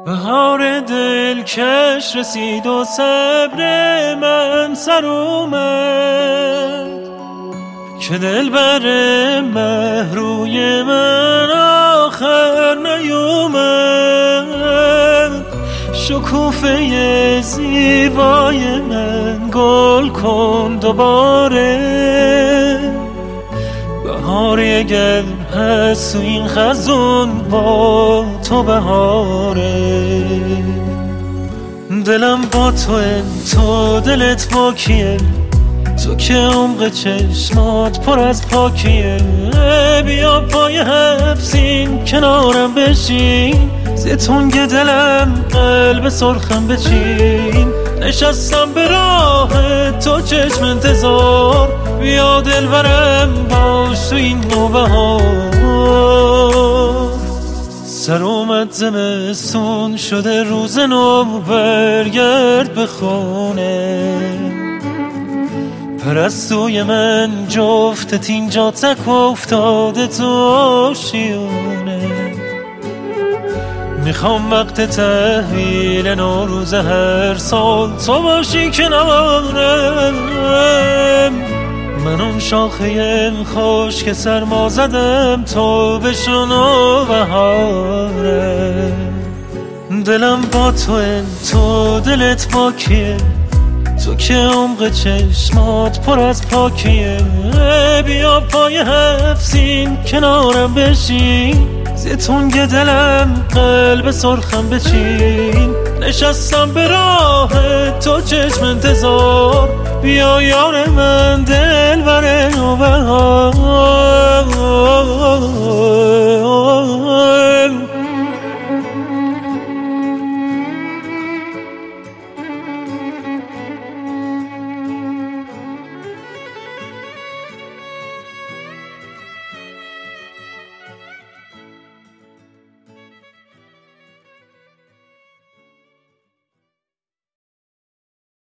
بهار دلکش رسید و صبر من سر اومد که دلبر مهروی من آخر نیومد. شکوفه زیبای من گل کن دوباره، بهاری اگر هست تو این خزون با تو بهاره. دلم با تو دلت با کیه؟ تو که عمق چشمات پر از پاکیه. بیا پای حبسین کنارم بشین، زیتونگ دلم قلب سرخم بچین. نشستم به راه تو چشم انتظار، بیا دلبرم باش تو این نوبهار. سر اومد زمستون شده روز نو، برگرد به خونه. پرستوی من جفتت اینجا تک افتاده تو آشیونه. میخوام وقت تحویل نوروز هر سال تو باشی کنارم. من اون شاخه خوش که سرما زدم تو بشنو بهاره. دلم با تو دلت با کیه؟ تو که عمق چشمات پر از پاکیه. بیا پای حبسین کنارم بشین، زیتونگ دلم قلب سرخم بچین. نشستم به راه تو چشم انتظار، بیا یار من دلبر نوبهار.